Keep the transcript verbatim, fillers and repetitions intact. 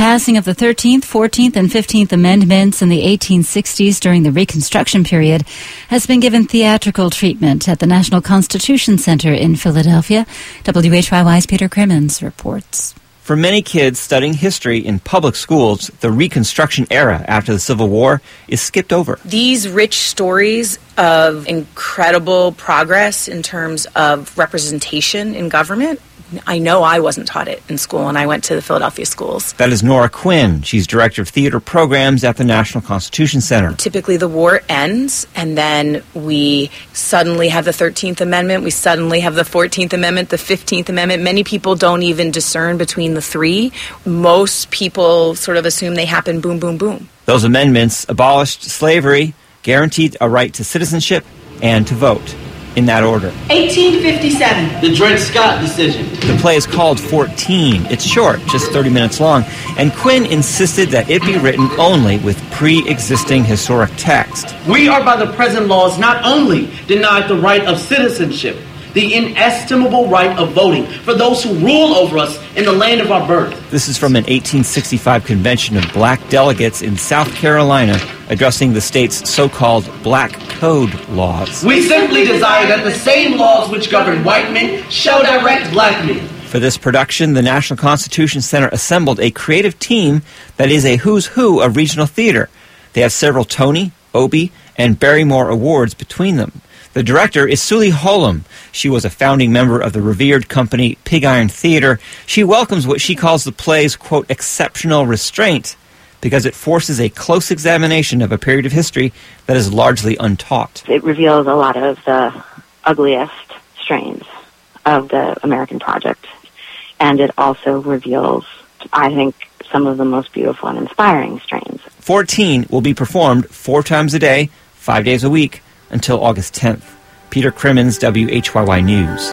passing of the thirteenth, fourteenth, and fifteenth Amendments in the eighteen sixties during the Reconstruction period has been given theatrical treatment at the National Constitution Center in Philadelphia. W H Y Y's Peter Crimmins reports. For many kids studying history in public schools, the Reconstruction era after the Civil War is skipped over. These rich stories of incredible progress in terms of representation in government, I know I wasn't taught it in school when I went to the Philadelphia schools. That is Nora Quinn. She's Director of Theater Programs at the National Constitution Center. Typically the war ends, and then we suddenly have the thirteenth Amendment, we suddenly have the fourteenth Amendment, the fifteenth Amendment. Many people don't even discern between the three. Most people sort of assume they happen boom, boom, boom. Those amendments abolished slavery, guaranteed a right to citizenship, and to vote. In that order. eighteen fifty-seven. The Dred Scott decision. The play is called fourteen. It's short, just thirty minutes long, and Quinn insisted that it be written only with pre-existing historic text. We are by the present laws not only denied the right of citizenship, the inestimable right of voting for those who rule over us in the land of our birth. This is from an eighteen sixty-five convention of black delegates in South Carolina addressing the state's so-called Black Code laws. We simply desire that the same laws which govern white men shall direct black men. For this production, the National Constitution Center assembled a creative team that is a who's who of regional theater. They have several Tony, Obie, and Barrymore awards between them. The director is Sully Holem. She was a founding member of the revered company Pig Iron Theater. She welcomes what she calls the play's, quote, exceptional restraint, because it forces a close examination of a period of history that is largely untaught. It reveals a lot of the ugliest strains of the American project, and it also reveals, I think, some of the most beautiful and inspiring strains. fourteen will be performed four times a day, five days a week, until August tenth. Peter Crimmins, W H Y Y News.